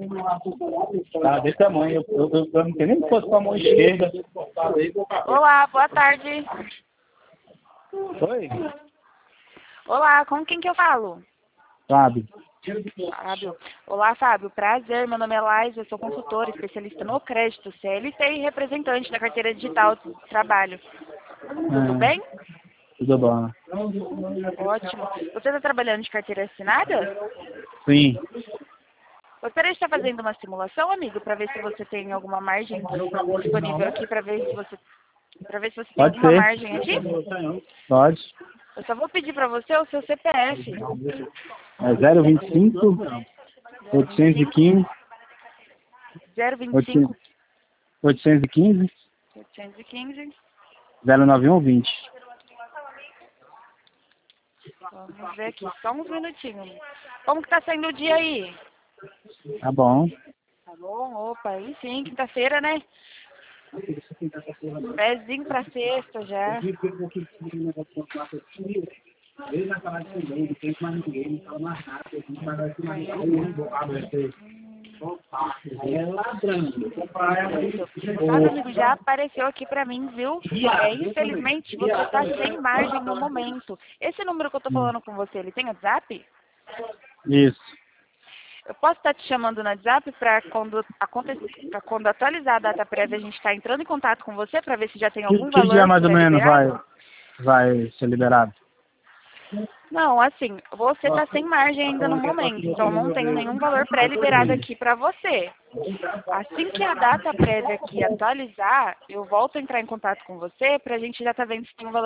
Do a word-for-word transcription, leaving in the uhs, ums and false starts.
Tá desse tamanho. Eu, eu, eu não tenho nem que fosse com a mão esquerda. Olá, boa tarde. Oi? Olá, com quem que eu falo? Sabe? Fábio. Olá, Fábio. Prazer, meu nome é Laís, eu sou consultora, especialista no crédito, C L T e representante da carteira digital de trabalho. Tudo É, bem? tudo bom. Ótimo. Você está trabalhando de carteira assinada? Sim. Gostaria de estar fazendo uma simulação, amigo, para ver se você tem alguma margem disponível aqui, para ver se você para ver se você tem Pode alguma ser. margem aqui. Pode. Eu só vou pedir para você o seu C P F. É zero vinte e cinco, oitocentos e quinze, zero vinte e cinco, oitocentos e quinze, oitocentos e quinze. zero nove um vinte. Vamos ver aqui, só uns minutinhos. Como que tá saindo o dia aí? Tá bom. Tá bom? Opa, aí sim, quinta-feira, né? Pezinho pra sexta já. Sabe, amigo, já apareceu aqui pra mim, viu? É, infelizmente, você tá sem margem no momento. Esse número que eu tô falando com você, ele tem WhatsApp? Isso. Eu posso estar te chamando no WhatsApp para quando, pra quando atualizar a data prévia a gente estar entrando em contato com você para ver se já tem Que, algum que dia valor mais ou menos vai, pré-liberado? vai ser liberado? Não, assim, você está sem margem ainda no momento, então não tenho nenhum valor pré-liberado aqui para você. Assim que a data prévia aqui atualizar, eu volto a entrar em contato com você para a gente já estar vendo se tem um valor